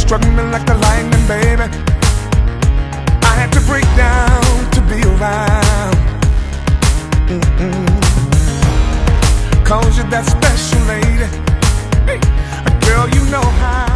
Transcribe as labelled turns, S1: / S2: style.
S1: struck me like the lightning, baby. I had to break down to be around. Cause you're that special lady. Hey, girl, you know how